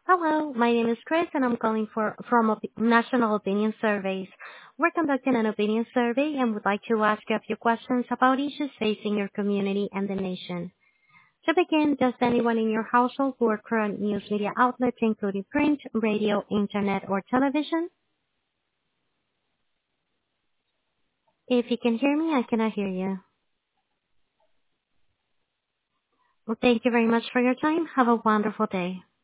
Hello, my name is Chris, and I'm calling from National Opinion Surveys. We're conducting an opinion survey and would like to ask you a few questions about issues facing your community and the nation. To begin, does anyone in your household work for news media outlets, including print, radio, internet, or television? If you can hear me, I cannot hear you. Well, thank you very much for your time. Have a wonderful day.